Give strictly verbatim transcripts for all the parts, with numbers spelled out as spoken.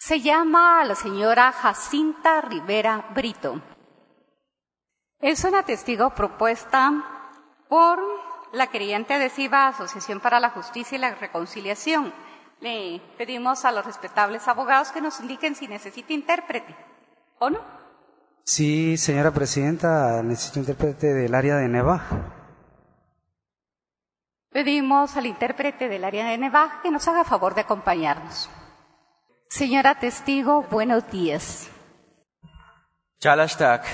Se llama a la señora Jacinta Rivera Brito. Es una testigo propuesta por la creyente adhesiva Asociación para la Justicia y la Reconciliación. Le pedimos a los respetables abogados que nos indiquen si necesita intérprete o no. Sí, señora presidenta, necesito intérprete del área de Neva. Pedimos al intérprete del área de Neva que nos haga favor de acompañarnos. Señora testigo, buenos días. Chalastak.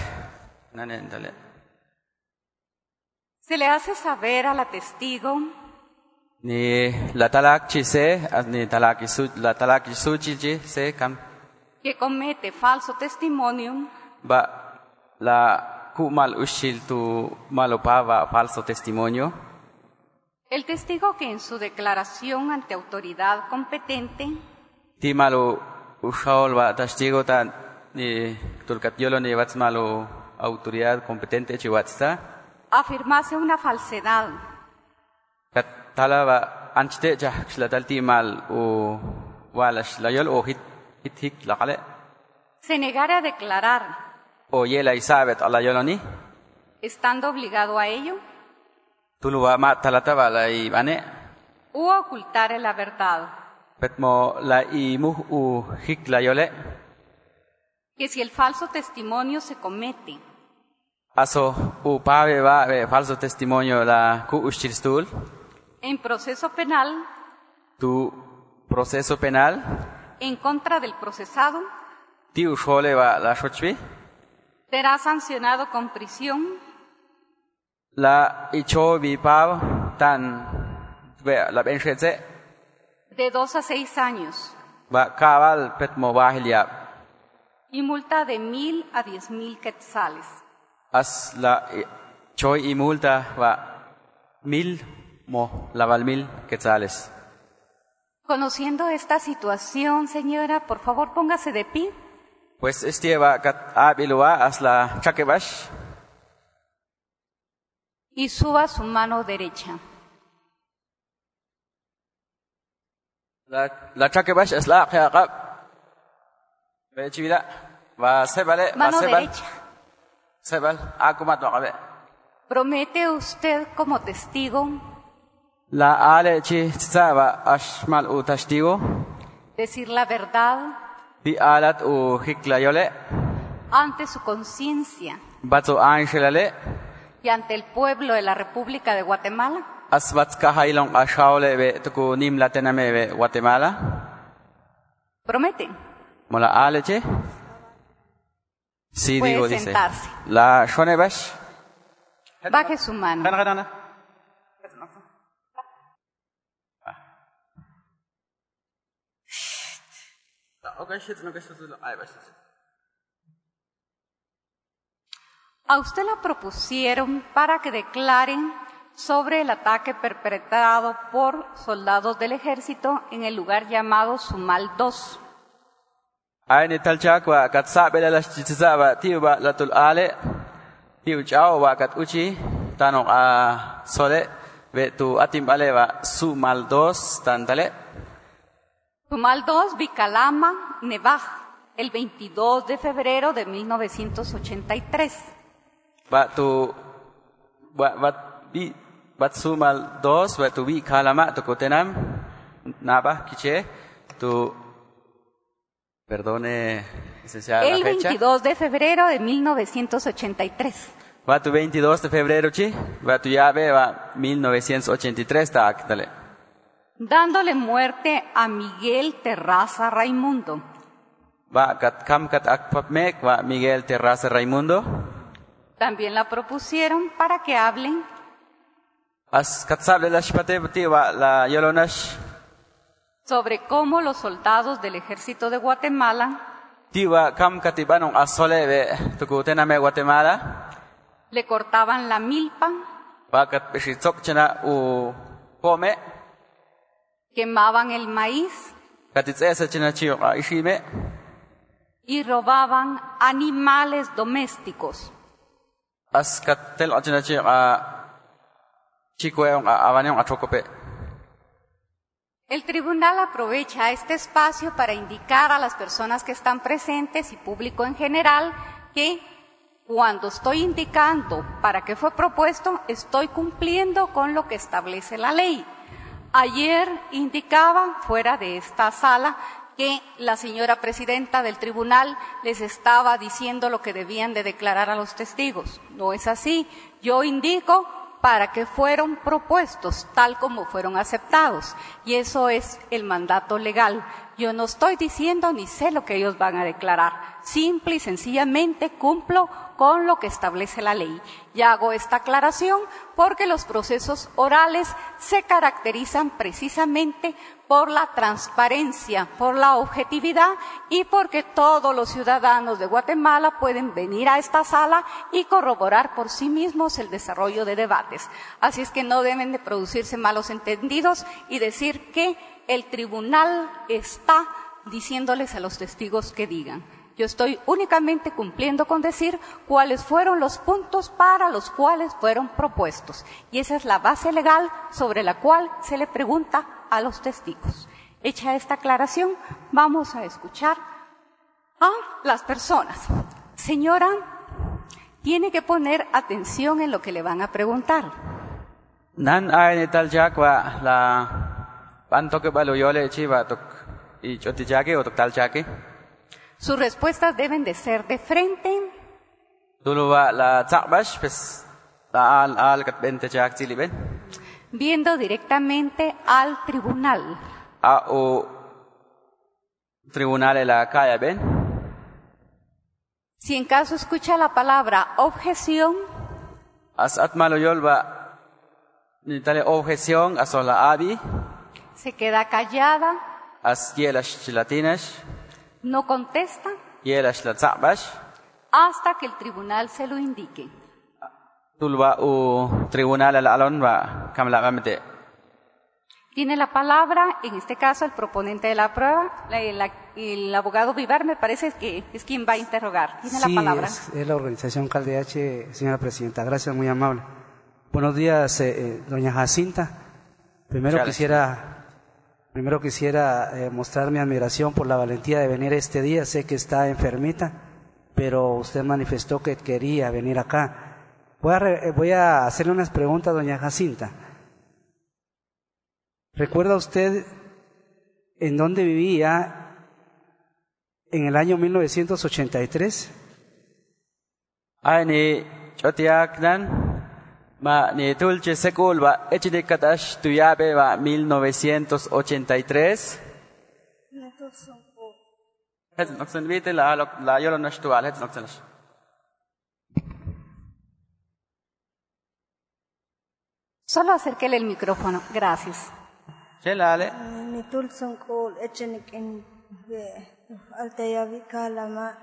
Se le hace saber a la testigo Ni la talak chise, ni talak isu, la talak isu chije se kam. que comete falso testimonio Ba la kumal ushil tu malopava falso testimonio. El testigo que en su declaración ante autoridad competente Ti malo ushaol ba testigo tan ni tulkapiolo ni wats malo autoridad competente chiwatsta. afirmase una falsedad Kat tala ba anchite jah shlatalti mal o walash layol o hit hit hik lakale. se negara a declarar, O yela isabet ala yoloni. estando obligado a ello, Tuluwa ma talata ba la ibane. u ocultare la verdad, Petmo la imuh u hik la yole. que si el falso testimonio se comete Aso u pave ba be falso testimonio la ku ushtirstul. en proceso penal Tu proceso penal. en contra del procesado, Ti ushole ba la shochbi. será sancionado con prisión La icho bi pav tan be la benchetse. de dos a seis años Ba kaval petmo bahilia. y multa de mil a diez mil quetzales. As la choy y multa va mil mo laval mil quetzales. Conociendo esta situación, señora, por favor póngase de pie Pues este va kat abilua as la chakebash. y suba su mano derecha. La la chakebash es la khaqab. Be chivila va sebale va Mano sebal. derecha. Sebal akumat waqabe. ¿Promete usted como testigo La ale chi tsaba ashmal u tashtigo. decir la verdad Bi alat u hikla yole. ante su conciencia Batso angelale. y ante el pueblo de la República de Guatemala? Asbats kahailong ashaole be tuku nim latename be Guatemala. ¿Promete? Mola ale chi. Sí, Puede digo, dice. sentarse. La shonebash. Baje su mano. Kana kana. A usted la propusieron para que declaren sobre el ataque perpetrado por soldados del ejército en el lugar llamado Sumal dos. Aini talchak wa kat sabela la chitsa wa tiba latul ale. Tiu chao wa kat uchi tanong a sole ve tu atim ale wa sumal dos tantale. Sumal dos, Vicalama, Nevaj, el veintidós de febrero de mil novecientos ochenta y tres. Wa tu wa wa bi bat sumal dos wa tu bi kalama tu kotenam naba kiche tu perdone licenciada El la fecha. veintidós de febrero de mil novecientos ochenta y tres. Va tu veintidós de febrero chi, va tu llave va mil novecientos ochenta y tres ta actale. Dándole muerte a Miguel Terraza Raimundo. Va kat kam kat akpapmek va Miguel Terraza Raimundo. También la propusieron para que hablen As kat sable la shpate ti va la yolonash sobre cómo los soldados del ejército de Guatemala ti va kam katibanong asole ve tuku tename Guatemala. le cortaban la milpa, Va kat beshitsok chana u pome quemaban el maíz katitsesa chana chiyo a ishime. y robaban animales domésticos. As kat tel chana chiyo a chikwe a avanyong a chokope. El tribunal aprovecha este espacio para indicar a las personas que están presentes y público en general que cuando estoy indicando para qué fue propuesto, estoy cumpliendo con lo que establece la ley. Ayer indicaba, fuera de esta sala, que la señora presidenta del tribunal les estaba diciendo lo que debían de declarar a los testigos. No es así. Yo indico para qué fueron propuestos, tal como fueron aceptados. Y eso es el mandato legal. Yo no estoy diciendo ni sé lo que ellos van a declarar. Simple y sencillamente cumplo con lo que establece la ley. Y hago esta aclaración porque los procesos orales se caracterizan precisamente por la transparencia, por la objetividad y porque todos los ciudadanos de Guatemala pueden venir a esta sala y corroborar por sí mismos el desarrollo de debates. Así es que no deben de producirse malos entendidos y decir que el tribunal está diciéndoles a los testigos que digan. Yo estoy únicamente cumpliendo con decir cuáles fueron los puntos para los cuales fueron propuestos. Y esa es la base legal sobre la cual se le pregunta a los testigos. Hecha esta aclaración, vamos a escuchar a las personas. Señora, tiene que poner atención en lo que le van a preguntar. Nan ay tal jakwa la panto que baluyole chiva tok y chotichake o tok tal chake. Sus respuestas deben de ser de frente. Tuluwa la tsakbash pues la al al kat bente chak chiliben. Viendo directamente al tribunal. A o tribunal la kaya ben. Si en caso escucha la palabra objeción, as atmaluyolba ni tal objeción asola abi. Se queda callada. As yelash chilatinas. No contesta yelash la tsakbash. Hasta que el tribunal se lo indique. Tulwa u tribunal al alon va kamla mamete. Tiene la palabra, en este caso, el proponente de la prueba, la, la, el abogado Vivar, me parece que es quien va a interrogar. Tiene sí, la palabra. Es, es la organización CalDH, señora presidenta. Gracias, muy amable. Buenos días, eh, eh, doña Jacinta. Primero Gracias. quisiera... Primero quisiera eh, mostrar mi admiración por la valentía de venir este día. Sé que está enfermita, pero usted manifestó que quería venir acá. Voy a, re, voy a hacerle unas preguntas, doña Jacinta. ¿Recuerda usted en dónde vivía en el año mil novecientos ochenta y tres? Ay ni chotiaknan. Ma ni tulche sekul va echidikatash tuyabe va mil novecientos ochenta y tres. Het noksen vite la la yolo nashtual het noksen. Solo acérquele el micrófono. Gracias. Chelale. Ni tulson kul echenik en aldea Vicalama.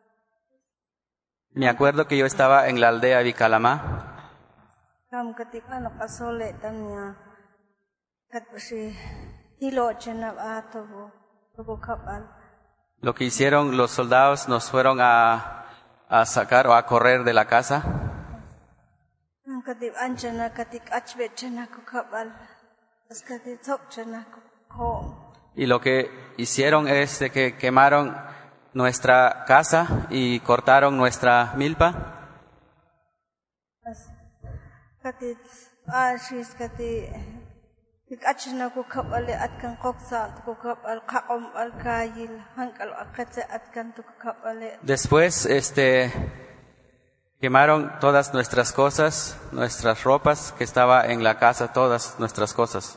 Me acuerdo que yo estaba en la aldea Vicalama. Kam katik anak asole tanya kat pasi tilo chenab atobo tobo kapal. Lo que hicieron los soldados nos fueron a a sacar o a correr de la casa. Kam katik anchana katik achbe chena ku kapal. As katik tok chena ku ko. Y lo que hicieron es de que quemaron nuestra casa y cortaron nuestra milpa. Kati ashis kati ikachna ku kapal atkan koksa ku kapal qaom al kayil hankal akatse atkan tu kapal. Después este quemaron todas nuestras cosas, nuestras ropas que estaba en la casa, todas nuestras cosas.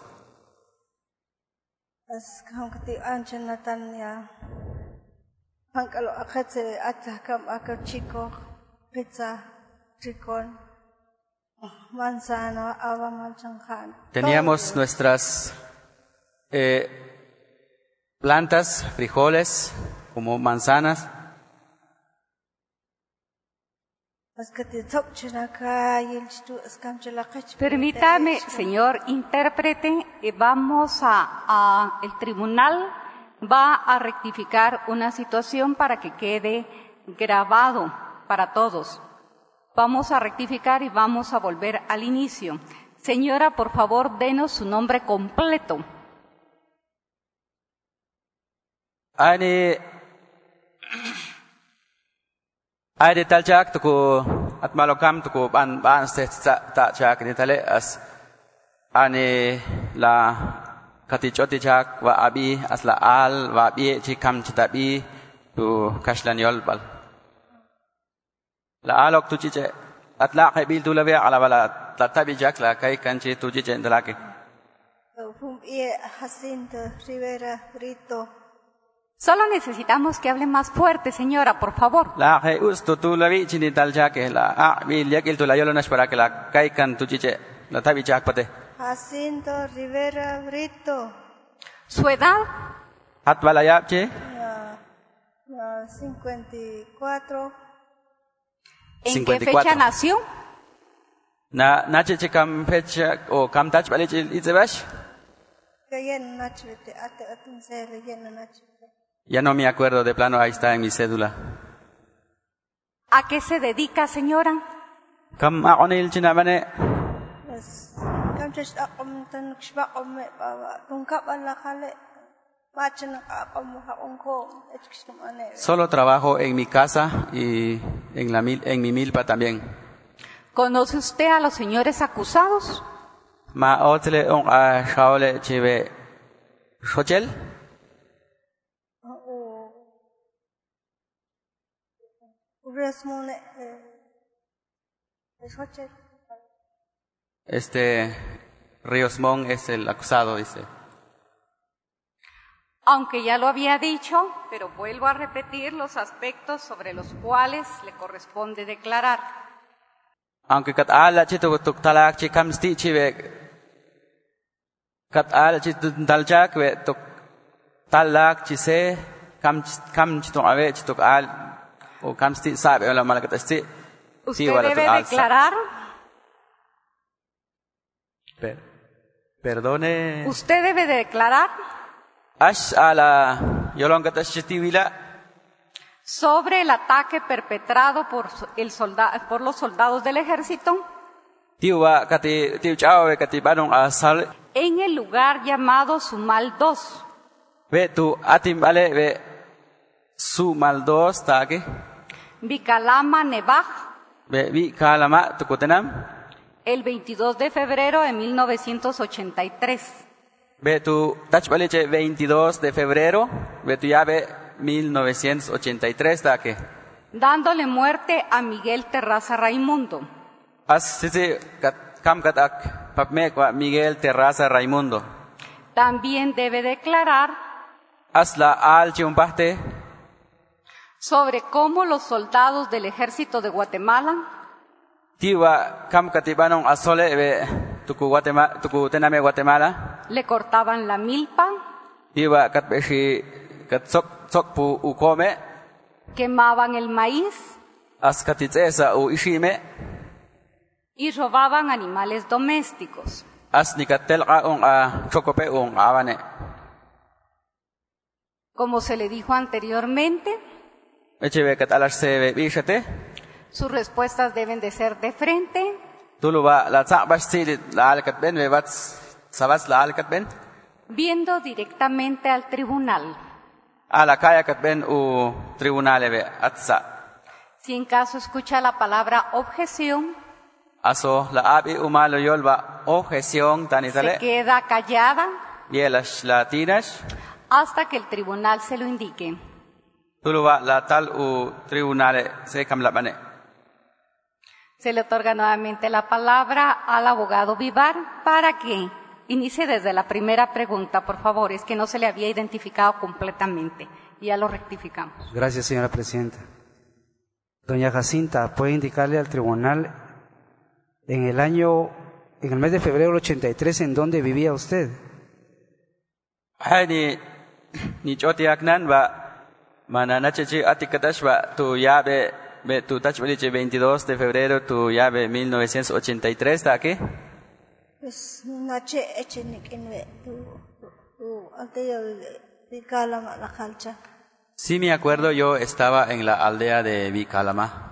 As kam kati anchana tanya hankal akatse atakam akachiko pizza chikon. Manzana, teníamos nuestras eh, plantas, frijoles, como manzanas. Permítame, señor intérprete, vamos a, a, el tribunal va a rectificar una situación para que quede grabado para todos. Vamos a rectificar y vamos a volver al inicio. Señora, por favor, denos su nombre completo. Ani Ani taljak tuku at malokam tuku ban ban se ta chak ni tale as ani la katichoti chak wa abi as la al wa bi chikam chitabi tu kashlan yolbal la alok tu chiche at la kai bil tu la ala wala tatabi jak la kai kanchi tu chiche ndalake Fum ie Jacinto Rivera Brito. Solo necesitamos que hable más fuerte, señora, por favor. La kai ustu tu la vi chini taljak la a bil yakil tu la yolonash para que la kai kan tu chiche la tabi jak pate Jacinto Rivera Brito. ¿Su edad? hat wala yap che Ya, ya, cincuenta y cuatro. ¿En cincuenta y qué cuatro. fecha nació? na na chiche kam fecha o kam touch bale chil itzebash Kayen nachvete ate atun sele yen nachvete. ya no me acuerdo de plano ahí está en mi cédula ¿A qué se dedica, señora? kam aonil china bane Bas kam just akom tan kshba om baba tungkap ala kale. Machan akom ha onko etkstum ane. solo trabajo en mi casa y en la mil en mi milpa también ¿Conoce usted a los señores acusados? ma otle on a shaole chive hotel Resmone es hoche. este Ríos Mon es el acusado dice Aunque ya lo había dicho, pero vuelvo a repetir los aspectos sobre los cuales le corresponde declarar. aunque kat ala chitu tuk talak chi kam sti chive kat ala chitu taljak we tuk talak chi se kam kam chitu ave chitu al o kam sti sabe la malakat sti Usted debe declarar, Per, perdone usted debe declarar ash ala yolong kat shtiwila sobre el ataque perpetrado por, el solda- por los soldados del ejército tiwa kati tiu chao we kati banong asal en el lugar llamado Sumal dos, we tu atim ale we su maldos take Vicalama, Nevaj, we vi kalama tukutenam el veintidós de febrero de mil novecientos ochenta y tres. ve tu tach baliche veintidós de febrero ve tu llave mil novecientos ochenta y tres take Dándole muerte a Miguel Terraza Raimundo. as sisi kat kam katak papme kwa Miguel Terraza Raimundo También debe declarar as la al chiumpaste sobre cómo los soldados del ejército de Guatemala tiwa kam katibanong asole ve tuku Guatemala tuku tename Guatemala le cortaban la milpa, tiwa kat beshi kat sok sok pu ukome quemaban el maíz as katitsesa u ishime y robaban animales domésticos. as nikatelqa on a chokope on avane Como se le dijo anteriormente, echebe kat alarse ve bishate sus respuestas deben de ser de frente, tuluba la tsabash silit la alkat ben ve bats sabas la alkat ben viendo directamente al tribunal. ala kaya kat ben u tribunale ve atsa Si en caso escucha la palabra objeción, aso la abi umalo yolba objeción se tanitale queda callada bielas latinas hasta que el tribunal se lo indique. tuluba la tal u tribunale se kamlabane Se le otorga nuevamente la palabra al abogado Vivar para que inicie desde la primera pregunta, por favor. Es que no se le había identificado completamente. Y ya lo rectificamos. Gracias, señora presidenta. Doña Jacinta, ¿puede indicarle al tribunal en el año, en el mes de febrero del ochenta y tres, en dónde vivía usted? hani ni choti aknan ba mana nachechi atikatash ba tu yabe be tu tach baliche veintidós de febrero tu yabe mil novecientos ochenta y tres ta aquí Pues nache echenik inwe tu tu alteyo Vicalama la calcha. sí me acuerdo yo estaba en la aldea de Vicalama.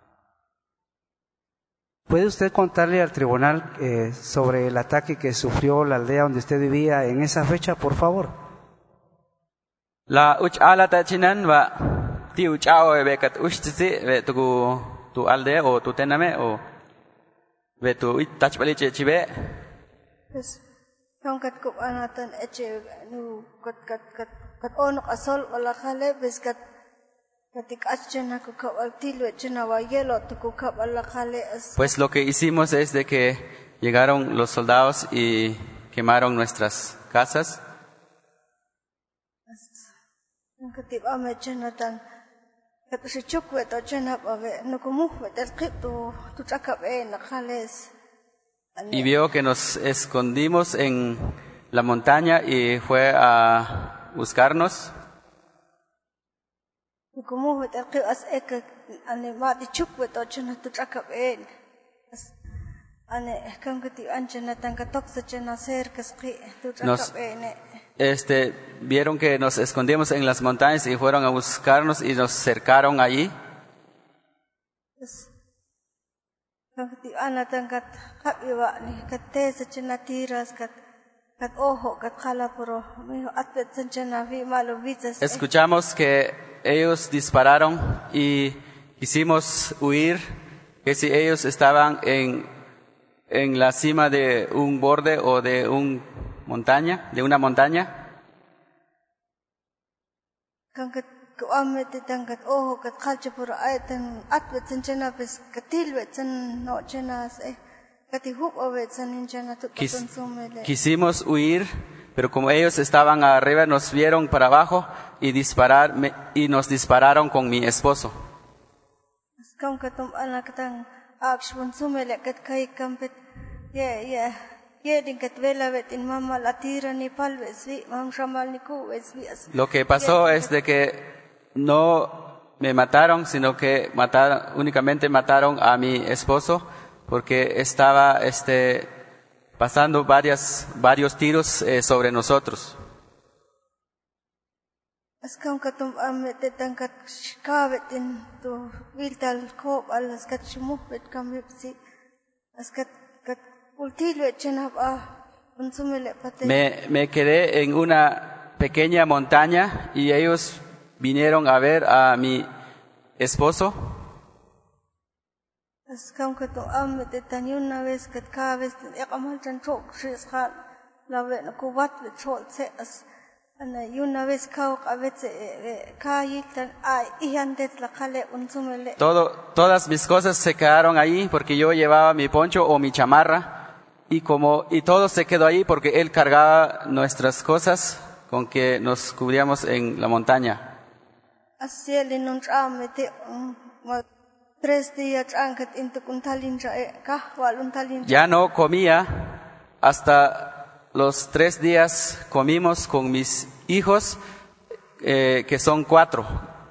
¿Puede usted contarle al tribunal eh, sobre el ataque que sufrió la aldea donde usted vivía en esa fecha, por favor? La uch ala ta chinan va ti uchao ve kat uchtsi ve tu tu alde o tu tename o ve tu itach bali che chibe. Pues kung kat ko anatan eche nu kat kat kat kat onok asol wala khale bes kat katik achena ko kawal tilo chena wa yelo tu ko kabala khale as. Pues lo que hicimos es de que llegaron los soldados y quemaron nuestras casas. Katib ame chena tan kat si chukwe to chena ave no ko muhwe tel qito tu chakabe na khales. Y vio que nos escondimos en la montaña y fue a buscarnos. Nos, este, vieron que nos escondimos en las montañas y fueron a buscarnos y nos cercaron allí. Escuchamos que ellos dispararon y quisimos huir, que si ellos estaban en, en la cima de un borde o de una montaña, de una montaña. Quis, quisimos huir, pero como ellos estaban arriba, nos vieron para abajo y, disparar, me, y nos dispararon con mi esposo. Lo que pasó es de que no me mataron, sino que mataron, únicamente mataron a mi esposo, porque estaba este, pasando varias, varios tiros eh, sobre nosotros. Me, me quedé en una pequeña montaña y ellos vinieron a ver a mi esposo. Todo, todas mis cosas se quedaron ahí porque yo llevaba mi poncho o mi chamarra y como y todo se quedó ahí porque él cargaba nuestras cosas con que nos cubríamos en la montaña. Ya no comía, hasta los tres días comimos con mis hijos, eh, que son cuatro.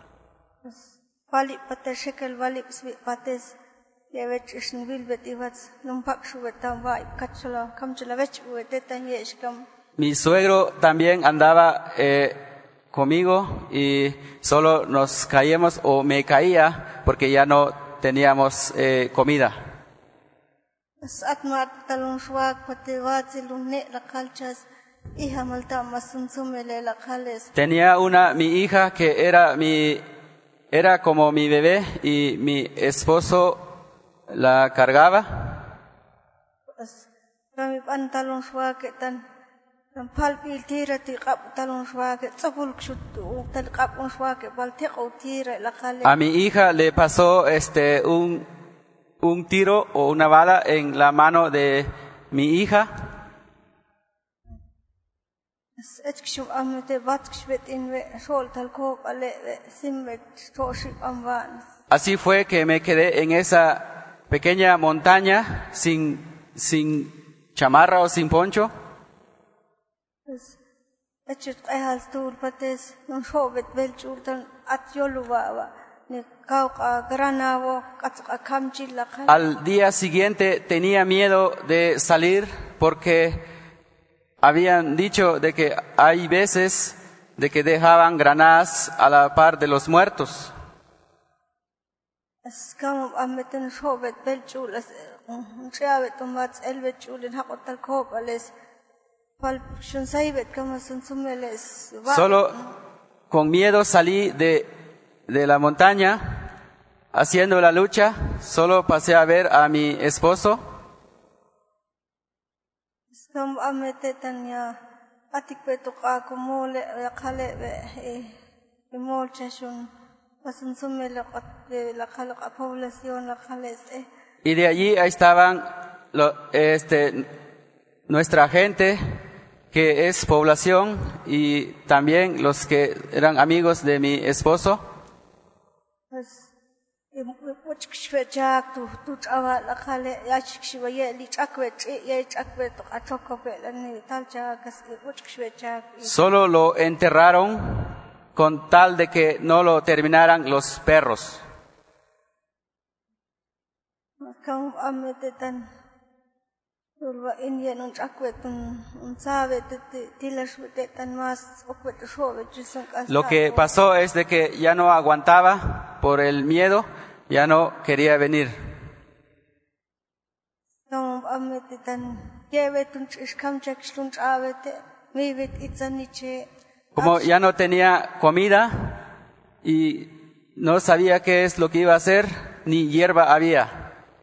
Mi suegro también andaba eh, conmigo y solo nos caíamos o me caía porque ya no teníamos eh, comida. Tenía una mi hija que era mi era como mi bebé y mi esposo la cargaba. A mi hija le pasó este un un tiro o una bala en la mano de mi hija. Así fue que me quedé en esa pequeña montaña sin sin chamarra o sin poncho. Al día siguiente tenía miedo de salir porque habían dicho de que hay veces de que dejaban granadas a la par de los muertos. Solo, con miedo salí de, de la montaña haciendo la lucha. Solo pasé a ver a mi esposo. Kam amete tanya atik petuk aku mole khale be mol chashun pasun sumele qat la khale población la khale. Y de allí ahí estaban lo, este nuestra gente que es población y también los que eran amigos de mi esposo. Solo lo enterraron con tal de que no lo terminaran los perros. Lo que pasó es de que ya no aguantaba por el miedo, ya no quería venir. Como ya no tenía comida y no sabía qué es lo que iba a hacer, ni hierba había.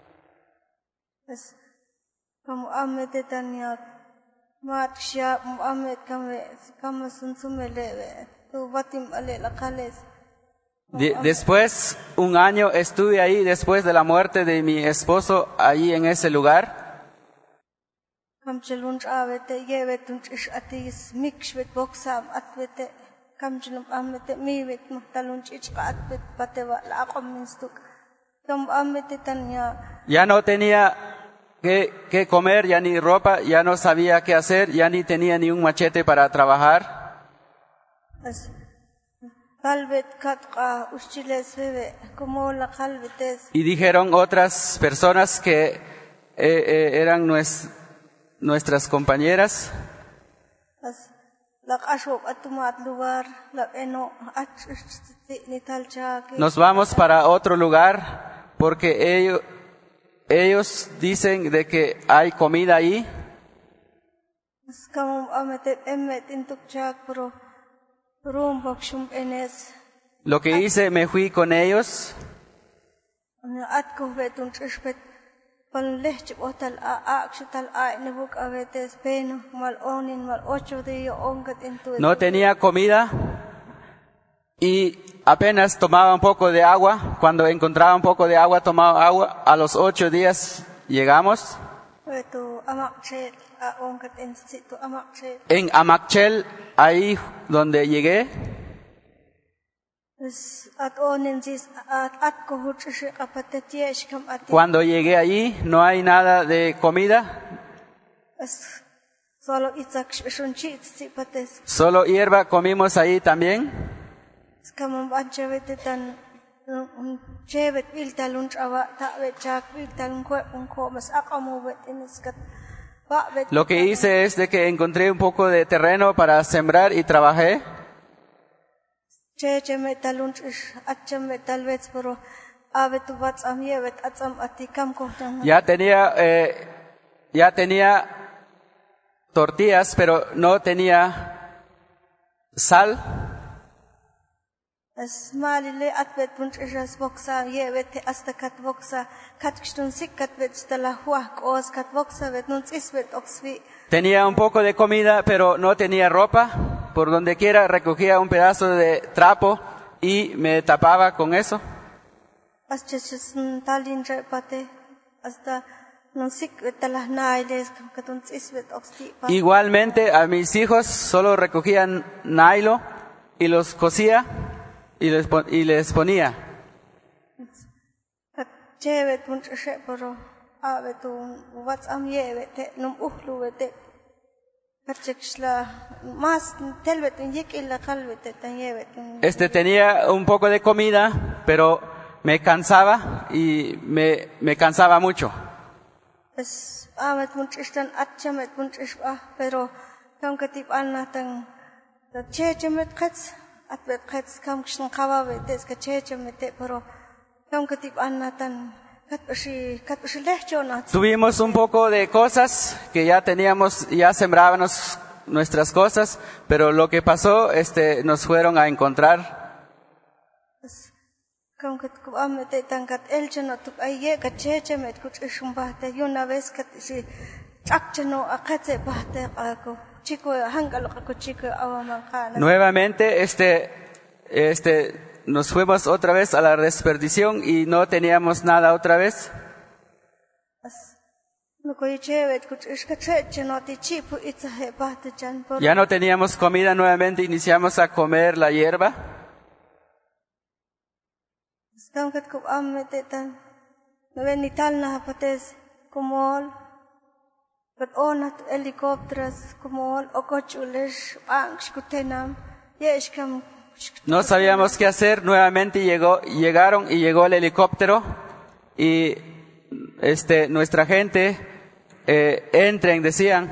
De, después, un año estuve ahí después de la muerte de mi esposo, ahí en ese lugar. Ya no tenía que, que comer, ya ni ropa, ya no sabía qué hacer, ya ni tenía ni un machete para trabajar. Y dijeron otras personas que eh, eh, eran nues, nuestras compañeras. Nos vamos para otro lugar porque ellos, ellos dicen de que hay comida ahí. Lo que hice, me fui con ellos. No tenía comida y apenas tomaba un poco de agua. Cuando encontraba un poco de agua, tomaba agua. A los ocho días llegamos. En Amacchel, ahí donde llegué, cuando llegué allí no hay nada de comida, solo hierba comimos ahí también. Lo que hice es de que encontré un poco de terreno para sembrar y trabajé. Ya tenía, eh, ya tenía tortillas, pero no tenía sal. Tenía un poco de comida, pero no tenía ropa. Por donde quiera recogía un pedazo de trapo y me tapaba con eso. Igualmente a mis hijos solo recogían nylon y los cosía y les, y les ponía. Este tenía un poco de comida, pero me cansaba y me, me cansaba mucho. Tuvimos un poco de cosas que ya teníamos, ya sembrábamos nuestras cosas, pero lo que pasó, este, nos fueron a encontrar. Nuevamente, este, este, nos fuimos otra vez a la desperdición y no teníamos nada otra vez. Ya no teníamos comida, nuevamente iniciamos a comer la hierba. No sabíamos qué hacer, nuevamente llegó, llegaron y llegó el helicóptero y este, nuestra gente eh, entren, decían.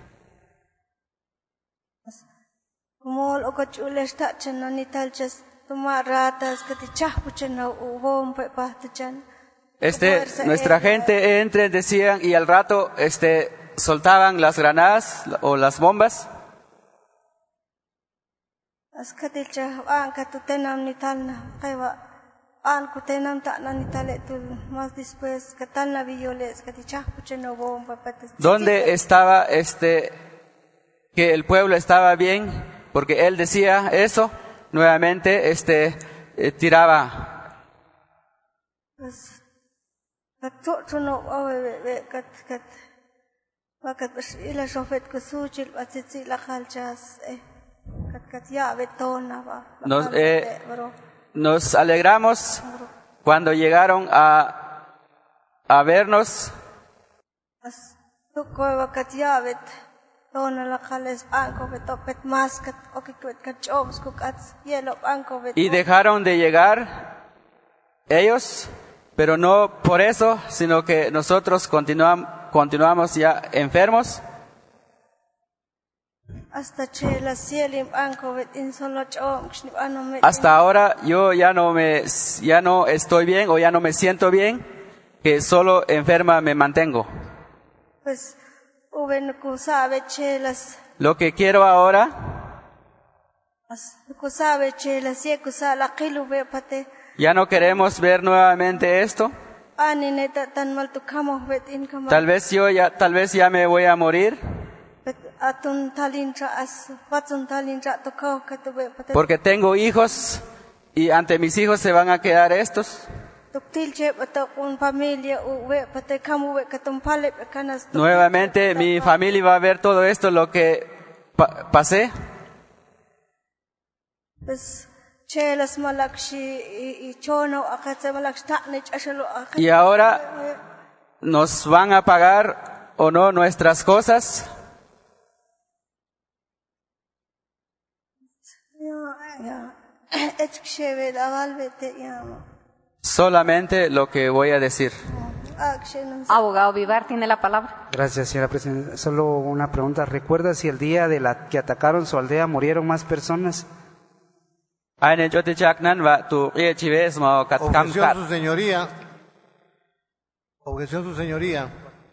Este, nuestra gente entren, decían, y al rato este, soltaban las granadas o las bombas. ¿Dónde estaba este que el pueblo estaba bien? Porque él decía eso, nuevamente este eh, tiraba. Nos, eh, nos alegramos cuando llegaron a, a vernos. Y dejaron de llegar ellos, pero no por eso, sino que nosotros continuamos, continuamos ya enfermos. Hasta ahora yo ya no me ya no estoy bien o ya no me siento bien, que solo enferma me mantengo. Lo que quiero ahora ya no queremos ver nuevamente esto. Tal vez yo ya tal vez ya me voy a morir. Porque tengo hijos y ante mis hijos se van a quedar estos. Nuevamente mi familia va a ver todo esto, lo que pa pasé. Y ahora nos van a pagar o no nuestras cosas. Solamente lo que voy a decir. Abogado Vivar tiene la palabra. Gracias, señora presidenta. Solo una pregunta. ¿Recuerda si el día de la que atacaron su aldea murieron más personas? Objeción, su señoría. Objeción, su señoría.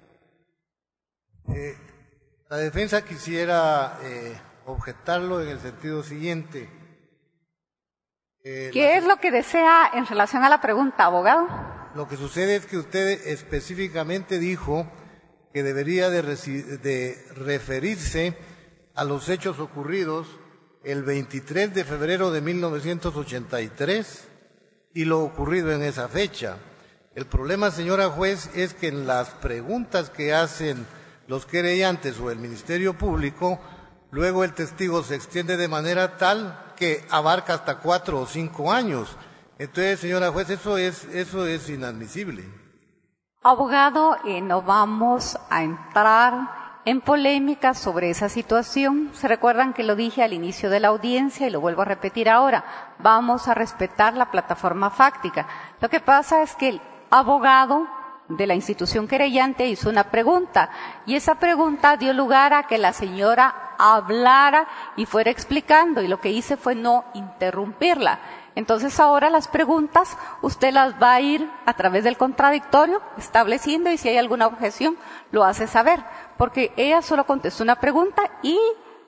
Eh, la defensa quisiera eh, objetarlo en el sentido siguiente. Eh, ¿Qué la, es lo que desea en relación a la pregunta, abogado? Lo que sucede es que usted específicamente dijo que debería de, de referirse a los hechos ocurridos el veintitrés de febrero de mil novecientos ochenta y tres y lo ocurrido en esa fecha. El problema, señora juez, es que en las preguntas que hacen los querellantes o el Ministerio Público, luego el testigo se extiende de manera tal que abarca hasta cuatro o cinco años. Entonces, señora juez, eso es, eso es inadmisible. Abogado, eh, no vamos a entrar en polémica sobre esa situación. Se recuerdan que lo dije al inicio de la audiencia y lo vuelvo a repetir ahora. Vamos a respetar la plataforma fáctica. Lo que pasa es que el abogado de la institución querellante hizo una pregunta y esa pregunta dio lugar a que la señora hablara y fuera explicando, y lo que hice fue no interrumpirla. Entonces ahora las preguntas usted las va a ir a través del contradictorio estableciendo, y si hay alguna objeción lo hace saber, porque ella solo contestó una pregunta y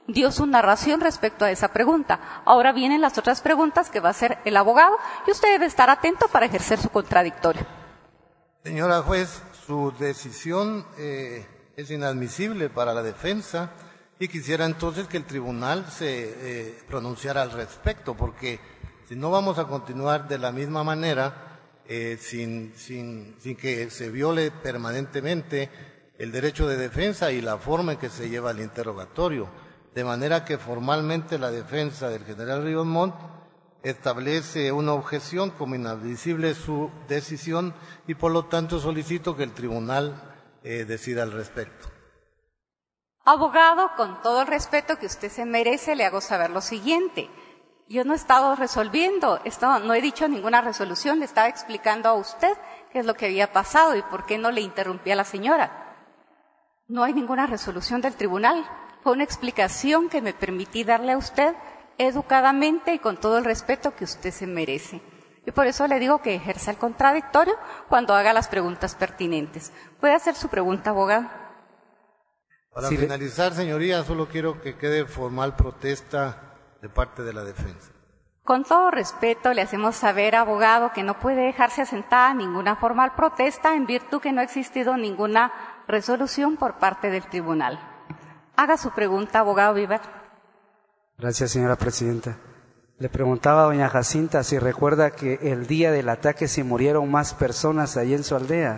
dio su narración respecto a esa pregunta. Ahora vienen las otras preguntas que va a hacer el abogado y usted debe estar atento para ejercer su contradictorio. Señora juez, su decisión eh, es inadmisible para la defensa y quisiera entonces que el tribunal se eh, pronunciara al respecto, porque si no vamos a continuar de la misma manera, eh, sin, sin, sin que se viole permanentemente el derecho de defensa y la forma en que se lleva el interrogatorio. De manera que formalmente la defensa del general Ríos Montt establece una objeción como inadmisible su decisión y por lo tanto solicito que el tribunal eh, decida al respecto. Abogado, con todo el respeto que usted se merece, le hago saber lo siguiente. Yo no he estado resolviendo, esto, no he dicho ninguna resolución, le estaba explicando a usted qué es lo que había pasado y por qué no le interrumpí a la señora. No hay ninguna resolución del tribunal. Fue una explicación que me permití darle a usted educadamente y con todo el respeto que usted se merece. Y por eso le digo que ejerza el contradictorio cuando haga las preguntas pertinentes. ¿Puede hacer su pregunta, abogado? Para Sí, finalizar, señoría, solo quiero que quede formal protesta de parte de la defensa. Con todo respeto le hacemos saber, abogado, que no puede dejarse asentada ninguna formal protesta en virtud que no ha existido ninguna resolución por parte del tribunal. Haga su pregunta, abogado Vivar. Gracias, señora presidenta. Le preguntaba a doña Jacinta si recuerda que el día del ataque se murieron más personas ahí en su aldea.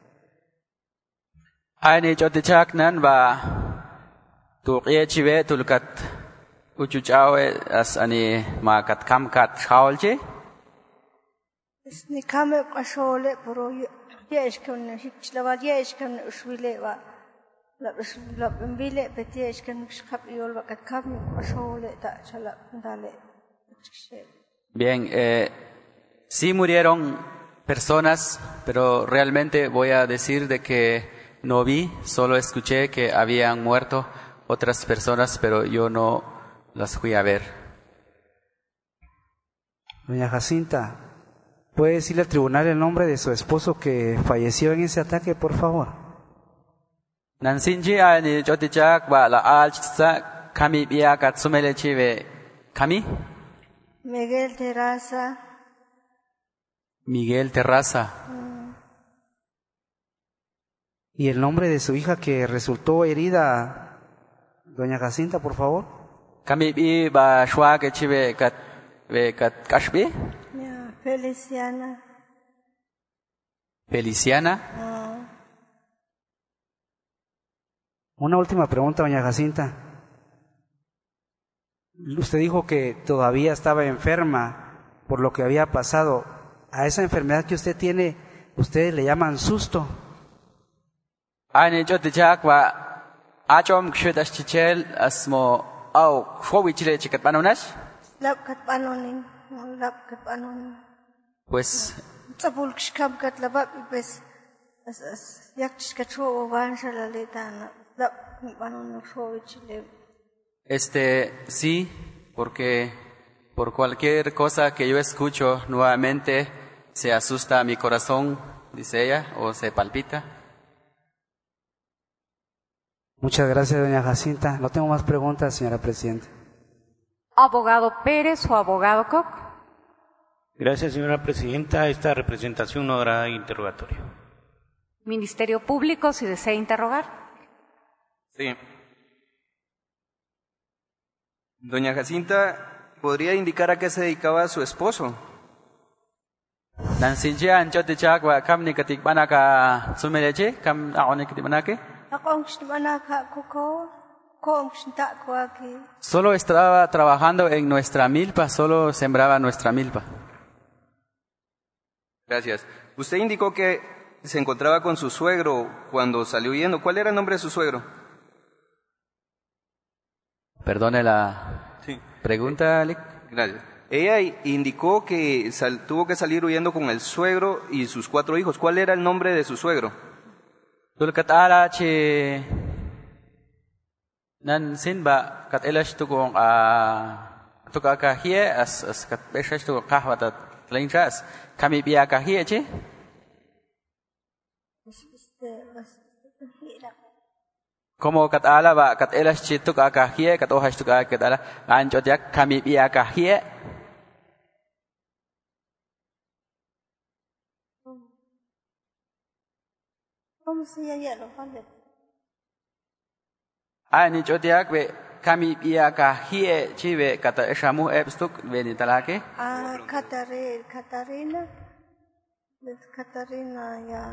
Ani chotichak nan ba tuqye chive tulkat uchuchawe as ani makat kamkat khaolche. Ni kame qashole pero yesh kan hichlawal yesh kan ushwile wa la la mbile betiesh kan shkhap yol wa kat kame qashole ta chala dale. Bien, eh, sí murieron personas, pero realmente voy a decir de que no vi, solo escuché que habían muerto otras personas, pero yo no las fui a ver. Doña Jacinta, ¿puede decirle al tribunal el nombre de su esposo que falleció en ese ataque, por favor? Nansinji ani chotichak ba la alchsa kami biya katsumele chive kami Miguel Terraza. Miguel Terraza. ¿Y el nombre de su hija que resultó herida, doña Jacinta, por favor? Kami bi ba shwa ke chive kat ve kat kashbi Ya, Feliciana. Feliciana. Ah, Una última pregunta, doña Jacinta. Usted dijo que todavía estaba enferma por lo que había pasado. A esa enfermedad que usted tiene, ustedes le llaman susto. Ani chotichak ba achom kshudash chichel asmo au shwawi chile chikat panonash. lap kat panonin, lap kat panonin. Pues Tabul kshkam kat labab ibes as as yak kat shwo wan shalaleta lap panonin shwo chile. este sí, porque por cualquier cosa que yo escucho nuevamente se asusta mi corazón, dice ella, o se palpita. Muchas gracias, doña Jacinta. No tengo más preguntas, señora presidenta. Abogado Pérez o abogado Koch. Gracias, señora presidenta. Esta representación no hará interrogatorio. Ministerio Público, si desea interrogar. Sí. Doña Jacinta, ¿podría indicar a qué se dedicaba su esposo? Nansinjian chotichak wa kam ni katik banaka sumeleche kam aone katik banake. Akong shmanaka kuko, kong shta kwaki. Solo estaba trabajando en nuestra milpa, solo sembraba nuestra milpa. Gracias. Usted indicó que se encontraba con su suegro cuando salió huyendo. ¿Cuál era el nombre de su suegro? Perdone la Sí. pregunta, Lick. Gracias. Ella indicó que sal, tuvo que salir huyendo con el suegro y sus cuatro hijos. ¿Cuál era el nombre de su suegro? Tulkat ala che nan sinba kat elash tukong a tuka ka hie as as kat beshash tukong kahwata tlinchas kami biya ka hie che como kat ala ba kat elas chituk akahie kat ohash tuk kat ala anchot yak kami bi akahie. ¿Cómo se llama lo vale? Ani chot yak be kami bi akahie chive kata eshamu ebstuk be ni talake. Ah, Catarina, Catarina. Catarina ya.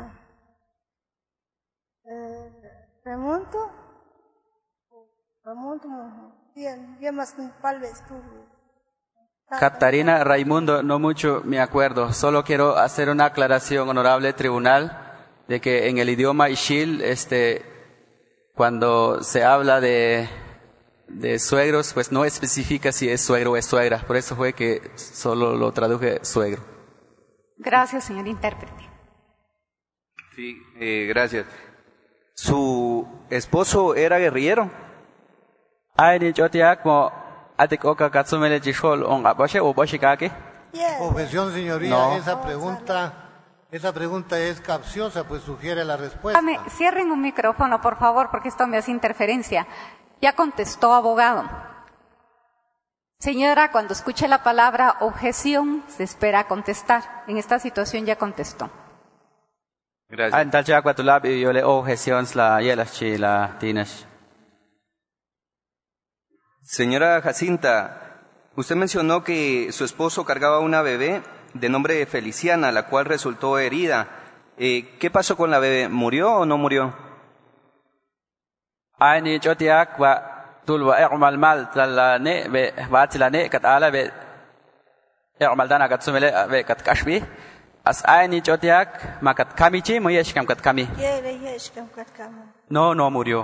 Eh, remonto. Remonto, bien, bien más tal vez tú. Catarina Raimundo, no mucho me acuerdo. Solo quiero hacer una aclaración, honorable tribunal, de que en el idioma Ixil, este, cuando se habla de, de suegros, pues no especifica si es suegro o es suegra. Por eso fue que solo lo traduje suegro. Gracias, señor intérprete. Sí, eh, gracias. ¿Su esposo era guerrillero? Ay, chotiak mo atik oka katsumele chishol on aboshe o boshikake. Objeción, señoría, No. esa pregunta, esa pregunta es capciosa, pues sugiere la respuesta. Dame, cierren un micrófono, por favor, porque esto me hace interferencia. Ya contestó, abogado. Señora, cuando escuche la palabra objeción, se espera contestar. En esta situación ya contestó. Gracias. Ay, tal chakwa tulab y yo le objeción la yelas chi la tinash. Señora Jacinta, usted mencionó que su esposo cargaba una bebé de nombre Feliciana, la cual resultó herida. Eh, ¿Qué pasó con la bebé? ¿Murió o no murió? Ay, ni chotiak wa tulwa e'mal mal talane be batilane kat ala be e'mal dana katsumele be kat kashbi. As ay ni chotiak makat kamichi moyesh kam kat kami. No, no murió.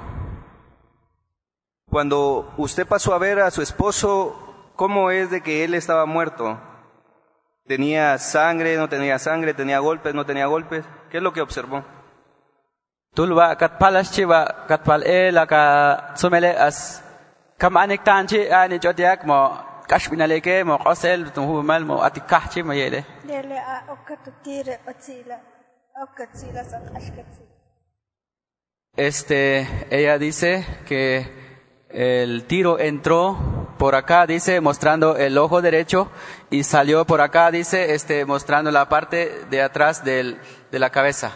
Cuando usted pasó a ver a su esposo, ¿cómo es de que él estaba muerto? ¿Tenía sangre, no tenía sangre, tenía golpes, no tenía golpes? ¿Qué es lo que observó? Tulwa kat palas chiwa kat pal e la ka sumele as kam anik tanchi ay ni chotiak mo kashbinaleke mo qosel tuhu mal mo atikahchi mo yele. Dele a okatutire otsila. Okatsila sa kashkatsi. Este, ella dice que el tiro entró por acá, dice, mostrando el ojo derecho, y salió por acá, dice, este, mostrando la parte de atrás del, de la cabeza.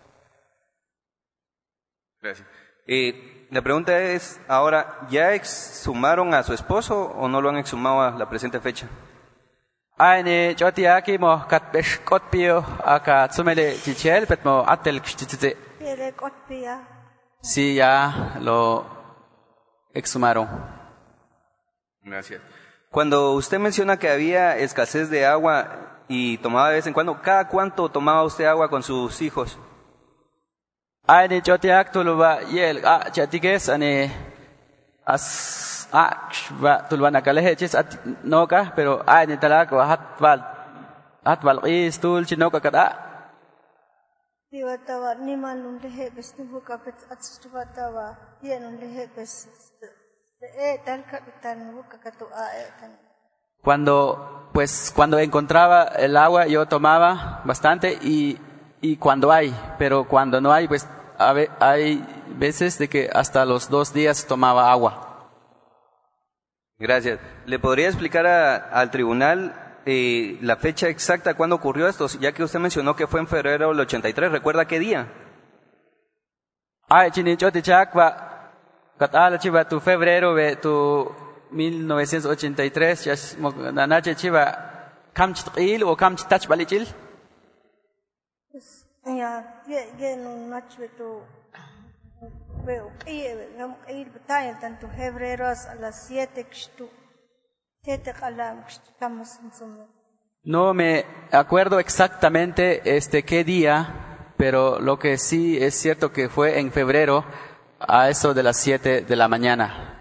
Gracias. Eh, la pregunta es, ahora, ¿ya exhumaron a su esposo o no lo han exhumado a la presente fecha? Ay, ni chotiaki mo katbesh kotpio aka tsumele chichel, pet mo atel kshtitzitze. Dele kotpia. Sí, ya lo exhumaron. Gracias. Cuando usted menciona que había escasez de agua y tomaba de vez en cuando, ¿cada cuánto tomaba usted agua con sus hijos? Ay, ni chotiak tulwa yel a chatiges ane as a va tulwa nakalehechis at noka, pero ay ni talak wa hatwal hatwal is tul chinoka kada. Diwatawa ni malun lehe bes tu buka pet atstuwatawa yenun lehe bes e tal kapitan buka katu a tan. Cuando pues cuando encontraba el agua yo tomaba bastante y y cuando hay, pero cuando no hay pues a ve, hay veces de que hasta los dos días tomaba agua. Gracias. ¿Le podría explicar a, al tribunal eh, la fecha exacta cuando ocurrió esto? Ya que usted mencionó que fue en febrero del ochenta y tres, ¿recuerda qué día? Ay, chini choti chakwa katala chiva tu febrero ve tu mil novecientos ochenta y tres ya nanache chiva kamchil o kamchtach balichil. Ya, ye ye no nachwe tu veo y ngam ir betail tanto febrero a las siete kshtu siete qalam kamos insum. No me acuerdo exactamente este qué día, pero lo que sí es cierto que fue en febrero a eso de las siete de la mañana.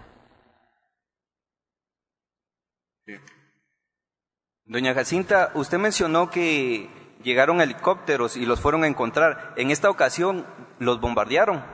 Doña Jacinta, usted mencionó que llegaron helicópteros y los fueron a encontrar. En esta ocasión, ¿los bombardearon?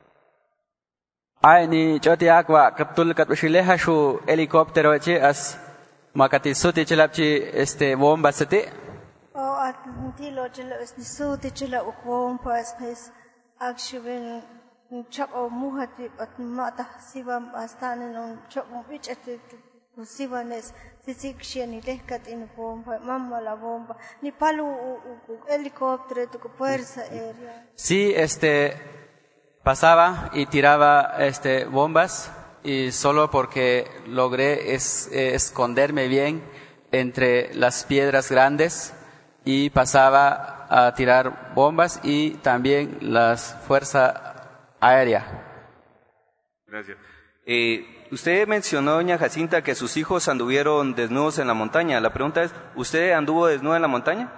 Ay, ni chotiak wa kaptul katbashileha shu helicóptero eche as makati suti chelapchi este bomba sete. O at tilo chela es ni suti chela ukwom pas pes akshubin chak o muhati at mata sivam astane non chak mo ich at sivanes sisik sheni lehkat in bomba mamma la bomba ni palu helicóptero tu fuerza aérea. Sí, este pasaba y tiraba este bombas y solo porque logré es, eh, esconderme bien entre las piedras grandes y pasaba a tirar bombas y también las fuerza aérea. Gracias. Eh, usted mencionó, doña Jacinta, que sus hijos anduvieron desnudos en la montaña. La pregunta es, ¿usted anduvo desnuda en la montaña?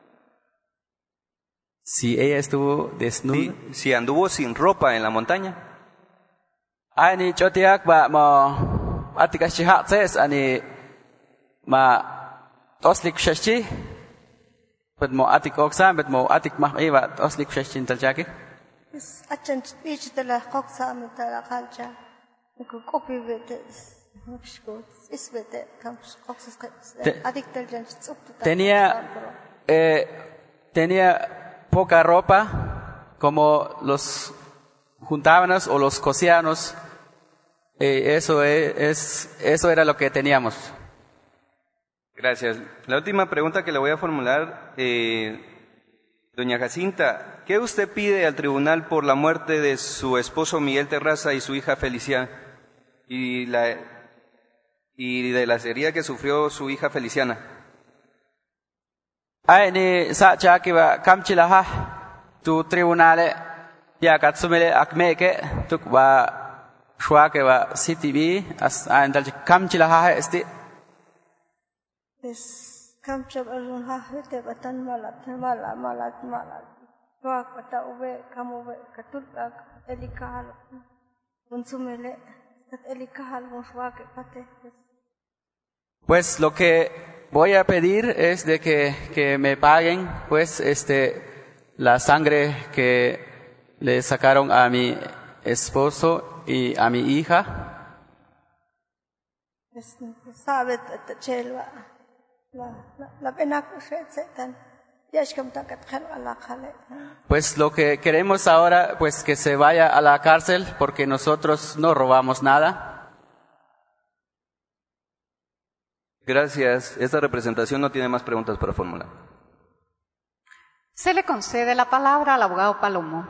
Si ella estuvo desnuda. Sí, si anduvo sin ropa en la montaña. Ani chotiak ba mo atikas chihak ses ani ma toslik shashi. Bet mo atik oksan bet mo atik mah iwa toslik shashin taljaki. Is achan speech de la koksa mit la kalcha. Ko copy vete. Is vete kam koksas adik taljan tsupta. Tenía eh, tenía poca ropa, como los juntábamos o los cosíamos. Eh, eso es, es eso era lo que teníamos. Gracias. La última pregunta que le voy a formular, eh, doña Jacinta, ¿qué usted pide al tribunal por la muerte de su esposo Miguel Terraza y su hija Feliciana y la y de la herida que sufrió su hija Feliciana? Ay ni sa chaki ba kamchilaha tu tribunale ya katsumele akmeke tuk ba shwake ba city as andal kamchilaha esti. Es kamchab alun ha hete batan malat malat malat malat wa kata ube kamu be katul elikal unsumele tat elikal shwa ke pate. Pues lo que voy a pedir es de que, que me paguen pues este la sangre que le sacaron a mi esposo y a mi hija. Es sabe chelwa la la pena que se tan Pues lo que queremos ahora pues que se vaya a la cárcel porque nosotros no robamos nada. Gracias. Esta representación no tiene más preguntas para formular. Se le concede la palabra al abogado Palomo.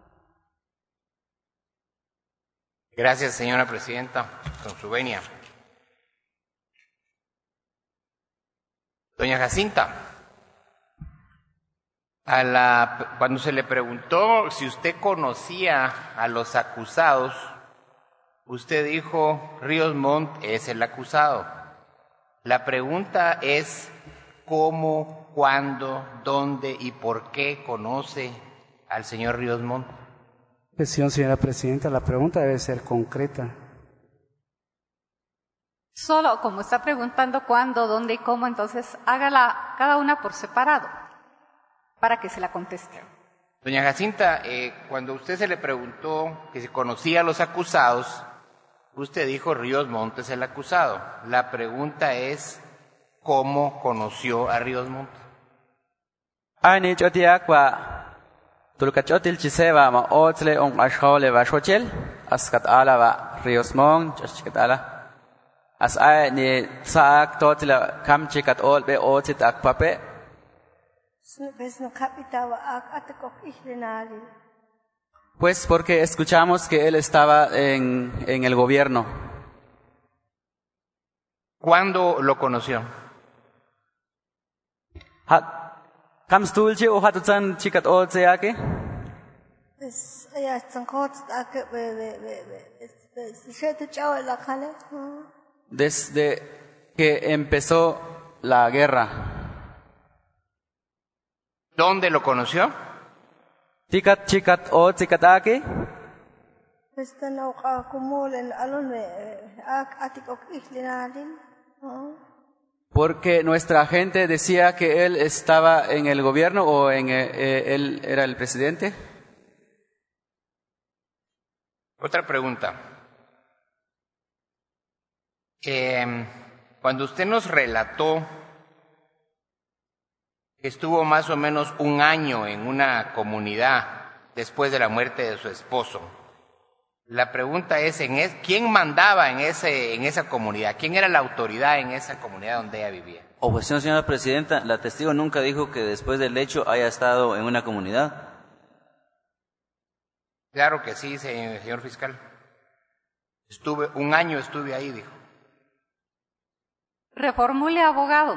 Gracias, señora presidenta. Con su venia. Doña Jacinta, a la, cuando se le preguntó si usted conocía a los acusados, usted dijo, Ríos Montt es el acusado. La pregunta es cómo, cuándo, dónde y por qué conoce al señor Ríos Montt. Señora Presidenta, la pregunta debe ser concreta. Solo como está preguntando cuándo, dónde y cómo, entonces hágala cada una por separado para que se la conteste. Doña Jacinta, eh, cuando usted se le preguntó que si conocía a los acusados, usted dijo Ríos Montt es el acusado. La pregunta es, ¿cómo conoció a Ríos Montt? Ani chotiak wa tulkachotil chiseva ma otle on ashole va shochel askat ala va Ríos Montt chaskat ala as ay ni saak totila kamchikat ol be otit ak pape. Pues porque escuchamos que él estaba en, en el gobierno. ¿Cuándo lo conoció? ¿Kamstulchi o hatutsan chikat olseake? Desde que empezó la guerra. ¿Dónde lo conoció? Chikat chikat o chikatake. Porque nuestra gente decía que él estaba en el gobierno o en eh, él era el presidente. Otra pregunta. Eh, cuando usted nos relató que estuvo más o menos un año en una comunidad después de la muerte de su esposo, La pregunta es, en es, ¿quién mandaba en, ese, en esa comunidad? ¿Quién era la autoridad en esa comunidad donde ella vivía? Objeción, señora presidenta. La testigo nunca dijo que después del hecho haya estado en una comunidad. Claro que sí, señor, señor fiscal. Estuve, un año estuve ahí, dijo. Reformule, abogado.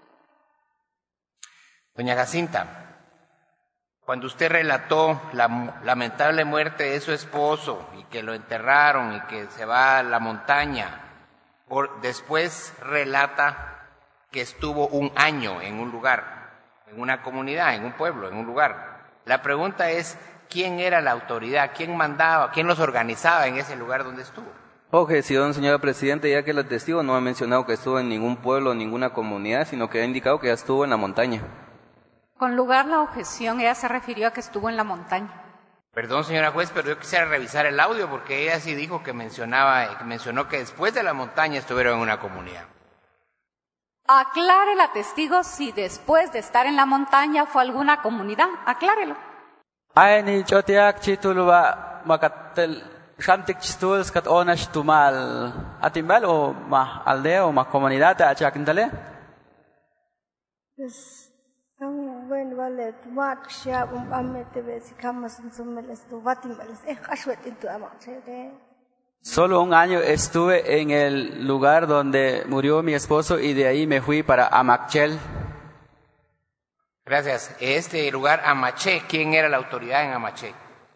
Doña Jacinta, cuando usted relató la lamentable muerte de su esposo y que lo enterraron y que se va a la montaña, por, después relata que estuvo un año en un lugar, en una comunidad, en un pueblo, en un lugar. La pregunta es, ¿quién era la autoridad? ¿Quién mandaba? ¿Quién los organizaba en ese lugar donde estuvo? Objeción, señora presidenta, ya que el testigo no ha mencionado que estuvo en ningún pueblo, ninguna comunidad, sino que ha indicado que ya estuvo en la montaña. Con lugar la objeción, ella se refirió a que estuvo en la montaña. Perdón, señora juez, pero yo quisiera revisar el audio porque ella sí dijo que mencionaba, que mencionó que después de la montaña estuvieron en una comunidad. Aclare la testigo si después de estar en la montaña fue a alguna comunidad. Aclárelo. Aini chotiak chitulwa makatel shamtik chistuls kat onash tumal atimbal o ma aldea o ma comunidad achakindale. Pues Ang wen wale tumat siya um amete be si kamas sumeles tu vatimeles eh ashwet into amachede. Solo un año estuve en el lugar donde murió mi esposo y de ahí me fui para Amachel. Gracias. Este lugar, Amaché, ¿quién era la autoridad en Amaché?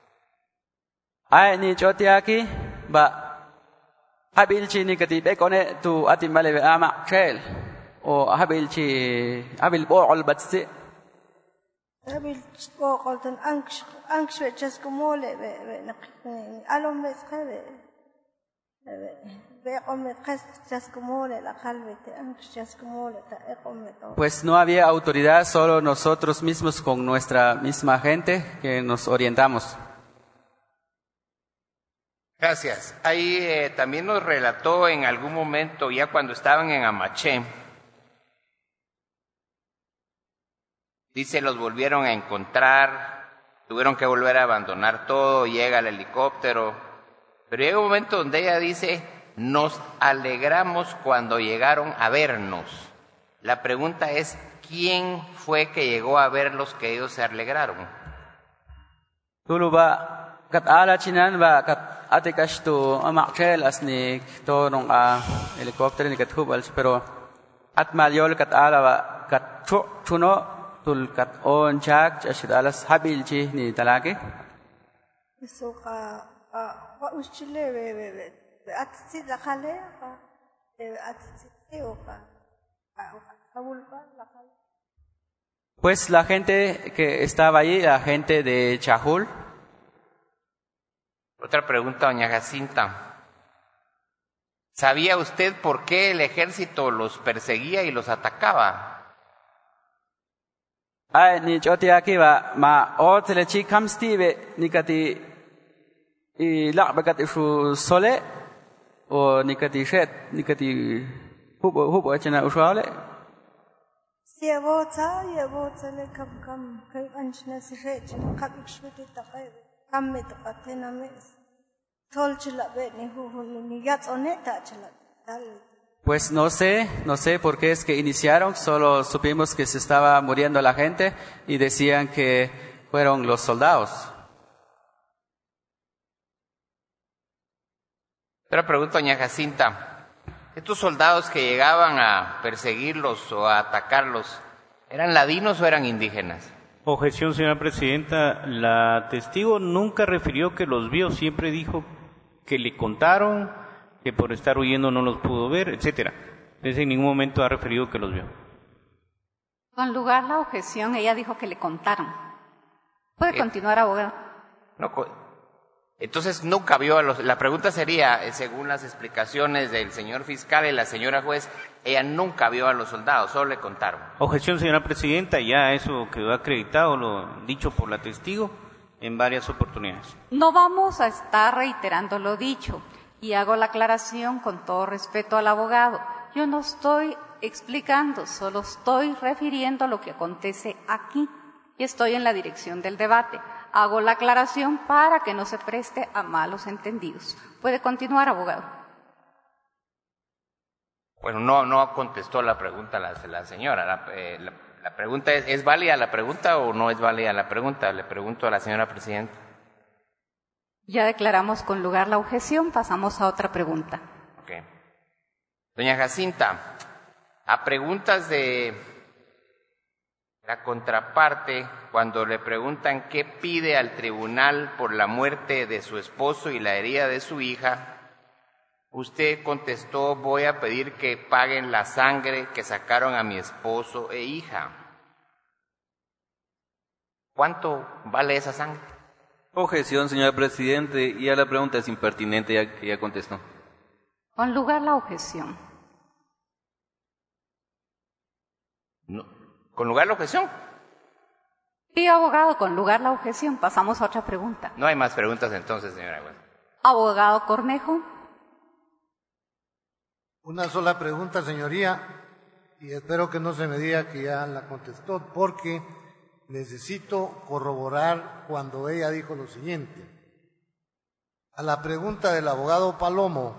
Ay ni chotiaki ba habilchi ni kati be kone tu atimbale be Amachel. O habilchi habil boqol batsi habil boqol tan anx anx wechas kumole be be alom mes khave be qom qas chas kumole la khalvete anx chas kumole ta eqom. Pues no había autoridad, solo nosotros mismos con nuestra misma gente que nos orientamos. Gracias. Ahí eh, también nos relató en algún momento, ya cuando estaban en Amaché, dice, los volvieron a encontrar, tuvieron que volver a abandonar todo, llega el helicóptero, pero llega un momento donde ella dice, nos alegramos cuando llegaron a vernos. La pregunta es, ¿quién fue que llegó a verlos que ellos se alegraron? Tuluba kat ala chinan ba kat atikash tu amakchel asnik to nong a helicóptero ni kat hubal pero at malyol kat ala ba kat chuno tulkat on chak chashidalas habilchi ni talaki. So ka wa uschile be be be atsi la khale ka atsi o ka awulpa la khale. Pues la gente que estaba allí, la gente de Chahul. Otra pregunta, doña Jacinta. ¿Sabía usted por qué el ejército los perseguía y los atacaba? Ay ni chotiaki ba ma otele chi kamstive nikati i lakbakat isu sole o nikati shet nikati hubo hubo achana uswale. Yevo ta yevo tele kam kam kai anchna shet kam ikshwete taqay kam met qatena mes tolchla be ni hu hu ni yatsoneta chla tal. Pues no sé, no sé por qué es que iniciaron, solo supimos que se estaba muriendo la gente y decían que fueron los soldados. Otra pregunta, doña Jacinta. ¿Estos soldados que llegaban a perseguirlos o a atacarlos, eran ladinos o eran indígenas? Objeción, señora presidenta. La testigo nunca refirió que los vio, siempre dijo que le contaron, que por estar huyendo no los pudo ver, etcétera. Entonces en ningún momento ha referido que los vio. Con lugar la objeción, ella dijo que le contaron. ¿Puede ¿Qué? continuar, abogado? No, entonces nunca vio a los... La pregunta sería, según las explicaciones del señor fiscal y la señora juez, ella nunca vio a los soldados, solo le contaron. Objeción, señora presidenta, ya eso quedó acreditado, lo dicho por la testigo en varias oportunidades. No vamos a estar reiterando lo dicho. Y hago la aclaración con todo respeto al abogado. Yo no estoy explicando, solo estoy refiriendo lo que acontece aquí y estoy en la dirección del debate. Hago la aclaración para que no se preste a malos entendidos. Puede continuar, abogado. Bueno, no, no contestó la pregunta la, la señora. La, eh, la, la pregunta es, ¿es válida la pregunta o no es válida la pregunta? Le pregunto a la señora presidenta. Ya declaramos con lugar la objeción, pasamos a otra pregunta. Okay. Doña Jacinta, a preguntas de la contraparte, cuando le preguntan qué pide al tribunal por la muerte de su esposo y la herida de su hija, usted contestó: voy a pedir que paguen la sangre que sacaron a mi esposo e hija. ¿Cuánto vale esa sangre? Objeción, señor presidente. Ya la pregunta es impertinente, ya que ya contestó. Con lugar la objeción. No. ¿Con lugar la objeción? Sí, abogado, con lugar la objeción. Pasamos a otra pregunta. No hay más preguntas entonces, señora. Abogado Cornejo. Una sola pregunta, señoría, y espero que no se me diga que ya la contestó, porque necesito corroborar cuando ella dijo lo siguiente. A la pregunta del abogado Palomo,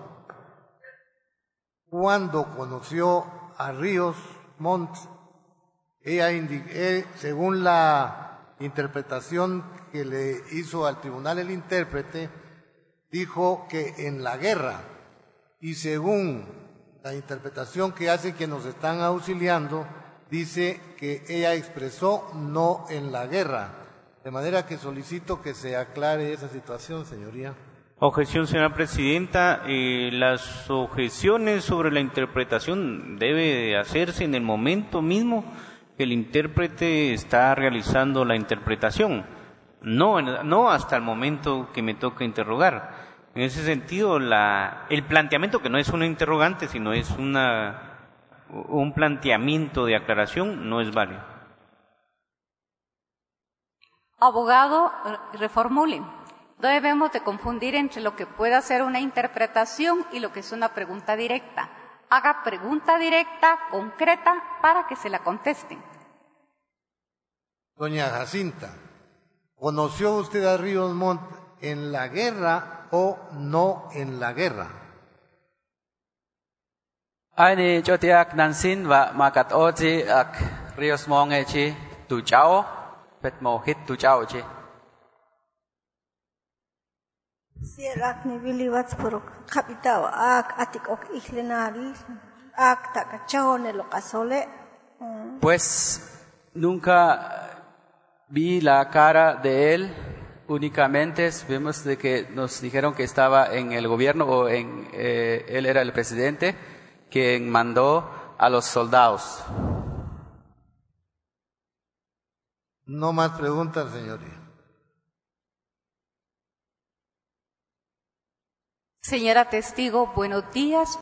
¿cuándo conoció a Ríos Montt? Ella indica, según la interpretación que le hizo al tribunal el intérprete, dijo que en la guerra, y según la interpretación que hace que nos están auxiliando, dice que ella expresó no en la guerra. De manera que solicito que se aclare esa situación, señoría. Objeción, señora presidenta. Eh, las objeciones sobre la interpretación debe hacerse en el momento mismo que el intérprete está realizando la interpretación, no, no hasta el momento que me toca interrogar. En ese sentido, la, el planteamiento, que no es una interrogante, sino es una, un planteamiento de aclaración, no es válido. Abogado, reformule. No debemos de confundir entre lo que pueda ser una interpretación y lo que es una pregunta directa. Haga pregunta directa, concreta, para que se la contesten. Doña Jacinta, ¿conoció usted a Ríos Montt en la guerra o no en la guerra? Ani chotiak nansin va makat oji ak Ríos Montt echi tu chao pet mohit tu chao chi. Sielak ni biliwats por kapitaw ak atik ok iklenari ak takachao nelo kasole. Pues nunca vi la cara de él, únicamente vimos de que nos dijeron que estaba en el gobierno o en eh, él era el presidente quien mandó a los soldados. No más preguntas, señoría. Señora testigo, buenos días.